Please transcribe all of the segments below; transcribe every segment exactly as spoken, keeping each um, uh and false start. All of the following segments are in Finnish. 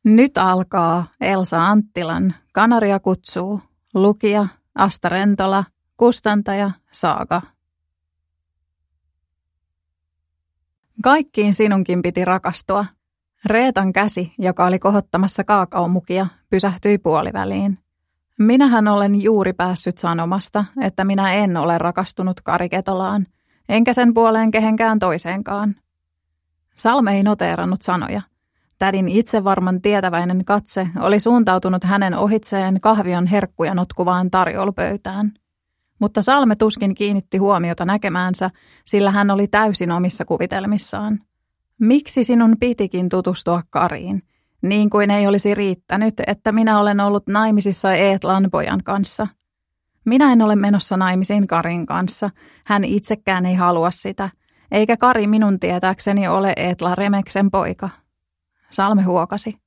Nyt alkaa Elsa Anttilan Kanaria kutsuu, lukija Asta Rentola, kustantaja Saaga. Kaikkiin sinunkin piti rakastua. Reetan käsi, joka oli kohottamassa kaakaomukia, pysähtyi puoliväliin. Minähän olen juuri päässyt sanomasta, että minä en ole rakastunut Kari Ketolaan, enkä sen puoleen kehenkään toiseenkaan. Salme ei noteerannut sanoja. Tädin itsevarman tietäväinen katse oli suuntautunut hänen ohitseen kahvion herkkuja notkuvaan tarjoulupöytään. Mutta Salme tuskin kiinnitti huomiota näkemäänsä, sillä hän oli täysin omissa kuvitelmissaan. Miksi sinun pitikin tutustua Kariin? Niin kuin ei olisi riittänyt, että minä olen ollut naimisissa Eetlan pojan kanssa. Minä en ole menossa naimisiin Karin kanssa. Hän itsekään ei halua sitä, eikä Kari minun tietääkseni ole Eetla Remeksen poika. Salme huokasi.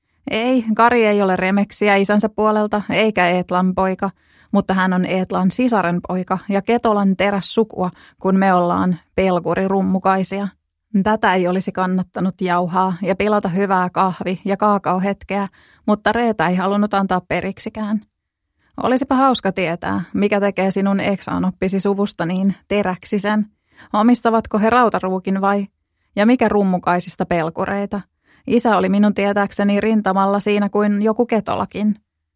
Ei, Kari ei ole Remeksiä isänsä puolelta, eikä Eetlan poika, mutta hän on Eetlan sisaren poika ja Ketolan terässukua, kun me ollaan pelkurirummukaisia. Tätä ei olisi kannattanut jauhaa ja pilata hyvää kahvi- ja kaakaohetkeä, mutta Reeta ei halunnut antaa periksikään. Olisipa hauska tietää, mikä tekee sinun eksanoppisi suvusta niin teräksisen. Omistavatko he rautaruukin vai? Ja mikä rummukaisista pelkureita? Isä oli minun tietääkseni rintamalla siinä kuin joku Ketolakin.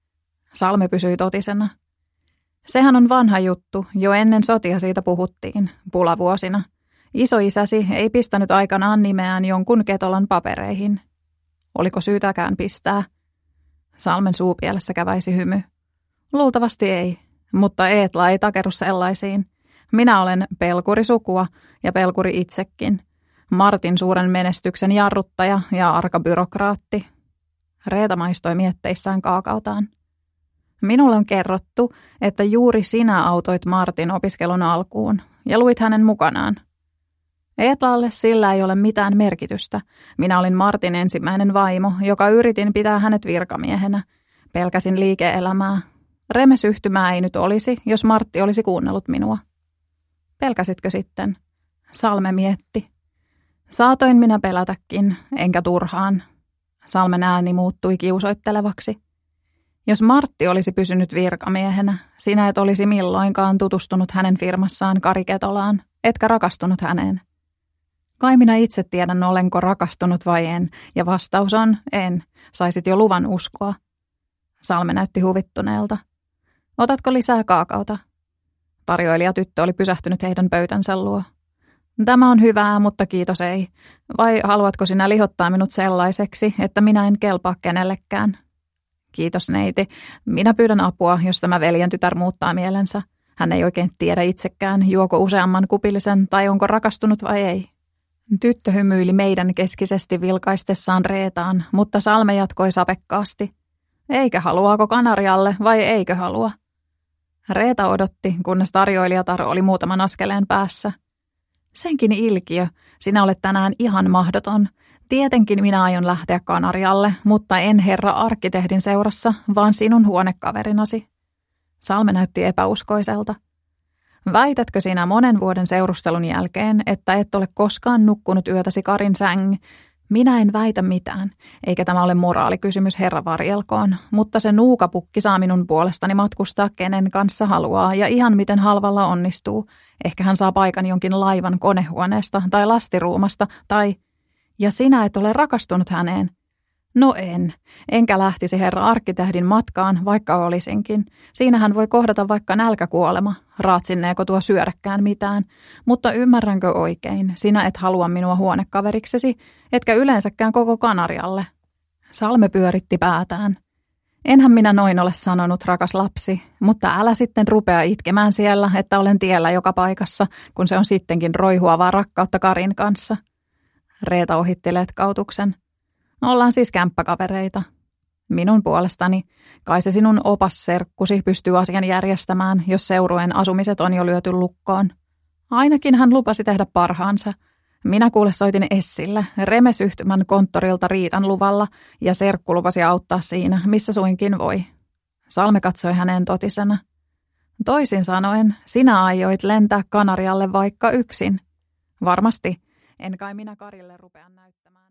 Salme pysyi totisena. Sehän on vanha juttu, jo ennen sotia siitä puhuttiin, pulavuosina. Isoisäsi ei pistänyt aikanaan nimeään jonkun Ketolan papereihin. Oliko syytäkään pistää? Salmen suupielessä käväisi hymy. Luultavasti ei, mutta Eetla ei takeru sellaisiin. Minä olen pelkurisukua ja pelkuri itsekin. Martin suuren menestyksen jarruttaja ja arka byrokraatti. Reeta maistoi mietteissään kaakautaan. Minulle on kerrottu, että juuri sinä autoit Martin opiskelun alkuun ja luit hänen mukanaan. Eetlalle sillä ei ole mitään merkitystä. Minä olin Martin ensimmäinen vaimo, joka yritin pitää hänet virkamiehenä. Pelkäsin liike-elämää. Remesyhtymää ei nyt olisi, jos Martti olisi kuunnellut minua. Pelkäsitkö sitten? Salme mietti. Saatoin minä pelätäkin, enkä turhaan. Salmen ääni muuttui kiusoittelevaksi. Jos Martti olisi pysynyt virkamiehenä, sinä et olisi milloinkaan tutustunut hänen firmassaan Kari Ketolaan, etkä rakastunut häneen. Kai minä itse tiedän, olenko rakastunut vai en, ja vastaus on en. Saisit jo luvan uskoa. Salme näytti huvittuneelta. Otatko lisää kaakaota? Tarjoilijatyttö oli pysähtynyt heidän pöytänsä luo. Tämä on hyvää, mutta kiitos ei. Vai haluatko sinä lihottaa minut sellaiseksi, että minä en kelpaa kenellekään? Kiitos neiti. Minä pyydän apua, jos tämä veljen tytär muuttaa mielensä. Hän ei oikein tiedä itsekään, juoko useamman kupillisen tai onko rakastunut vai ei. Tyttö hymyili meidän keskisesti vilkaistessaan Reetaan, mutta Salme jatkoi sapekkaasti. Eikä haluaako Kanarialle vai eikö halua? Reeta odotti, kunnes tarjoilijatar oli muutaman askeleen päässä. Senkin ilkiö, sinä olet tänään ihan mahdoton. Tietenkin minä aion lähteä Kanarialle, mutta en herra arkkitehdin seurassa, vaan sinun huonekaverinasi. Salme näytti epäuskoiselta. Väitätkö sinä monen vuoden seurustelun jälkeen, että et ole koskaan nukkunut yötäsi Karin säng? Minä en väitä mitään, eikä tämä ole moraalikysymys herra varjelkoon, mutta se nuukapukki saa minun puolestani matkustaa kenen kanssa haluaa ja ihan miten halvalla onnistuu. Ehkä hän saa paikan jonkin laivan konehuoneesta tai lastiruumasta tai... Ja sinä et ole rakastunut häneen? No en, enkä lähtisi herra arkkitehdin matkaan, vaikka olisinkin. Siinä hän voi kohdata vaikka nälkäkuolema, raatsinneeko tuo syödäkään mitään. Mutta ymmärränkö oikein, sinä et halua minua huonekaveriksesi, etkä yleensäkään koko Kanarialle. Salme pyöritti päätään. Enhän minä noin ole sanonut, rakas lapsi, mutta älä sitten rupea itkemään siellä, että olen tiellä joka paikassa, kun se on sittenkin roihuavaa rakkautta Karin kanssa. Reeta ohitti letkautuksen. Ollaan siis kämppäkavereita. Minun puolestani, kai se sinun opasserkkusi pystyy asian järjestämään, jos seurueen asumiset on jo lyöty lukkoon. Ainakin hän lupasi tehdä parhaansa. Minä kuule soitin Essille, Remesyhtymän konttorilta Riitan luvalla, ja serkku lupasi auttaa siinä, missä suinkin voi. Salme katsoi häneen totisena. Toisin sanoen, sinä aioit lentää Kanarialle vaikka yksin. Varmasti, en kai minä Karille rupea näyttämään.